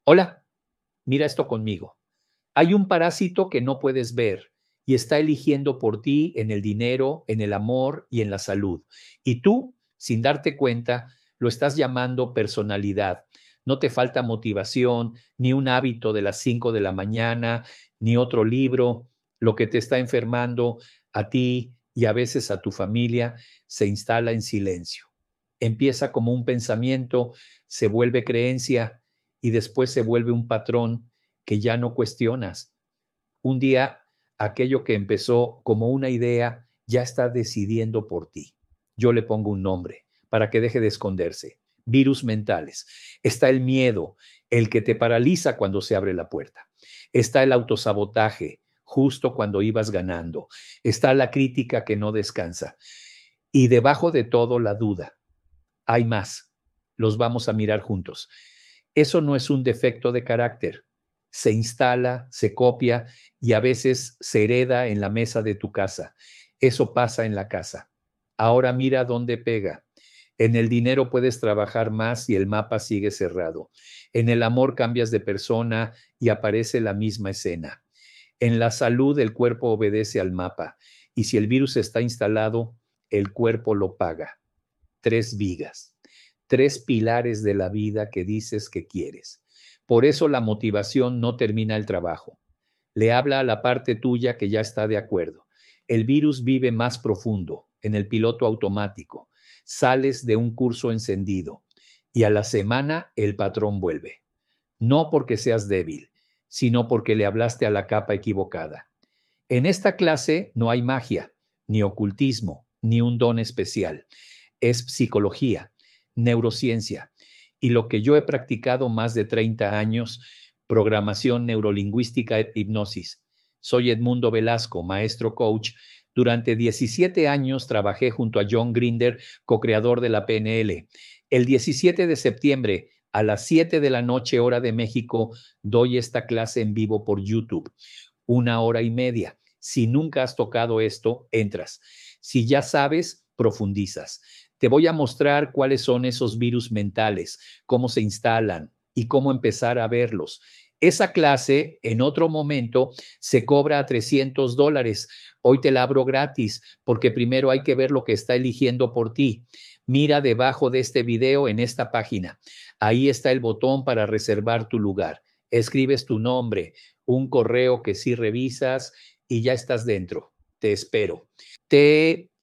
Hola, mira esto conmigo. Hay un parásito que no puedes ver y está eligiendo por ti en el dinero, en el amor y en la salud. Y tú, sin darte cuenta, lo estás llamando personalidad. No te falta motivación, ni un hábito de las 5 de la mañana, ni otro libro. Lo que te está enfermando a ti y a veces a tu familia se instala en silencio. Empieza como un pensamiento, se vuelve creencia y después se vuelve un patrón que ya no cuestionas. Un día, aquello que empezó como una idea ya está decidiendo por ti. Yo le pongo un nombre para que deje de esconderse. Virus mentales. Está el miedo, el que te paraliza cuando se abre la puerta. Está el autosabotaje, justo cuando ibas ganando. Está la crítica que no descansa. Y debajo de todo, la duda. Hay más. Los vamos a mirar juntos. Eso no es un defecto de carácter. Se instala, se copia y a veces se hereda en la mesa de tu casa. Eso pasa en la casa. Ahora mira dónde pega. En el dinero puedes trabajar más y el mapa sigue cerrado. En el amor cambias de persona y aparece la misma escena. En la salud el cuerpo obedece al mapa y si el virus está instalado, el cuerpo lo paga. Tres vigas, tres pilares de la vida que dices que quieres. Por eso la motivación no termina el trabajo. Le habla a la parte tuya que ya está de acuerdo. El virus vive más profundo, en el piloto automático. Sales de un curso encendido y a la semana el patrón vuelve. No porque seas débil, sino porque le hablaste a la capa equivocada. En esta clase no hay magia, ni ocultismo, ni un don especial. Es psicología, neurociencia y lo que yo he practicado más de 30 años, programación neurolingüística e hipnosis. Soy Edmundo Velasco, maestro coach. Durante 17 años trabajé junto a John Grinder, co-creador de la PNL. El 17 de septiembre a las 7 de la noche, hora de México, doy esta clase en vivo por YouTube. 1 hora y media. Si nunca has tocado esto, entras. Si ya sabes, profundizas. Te voy a mostrar cuáles son esos virus mentales, cómo se instalan y cómo empezar a verlos. Esa clase en otro momento se cobra a $300. Hoy te la abro gratis porque primero hay que ver lo que está eligiendo por ti. Mira debajo de este video en esta página. Ahí está el botón para reservar tu lugar. Escribes tu nombre, un correo que sí revisas y ya estás dentro. Te espero. Te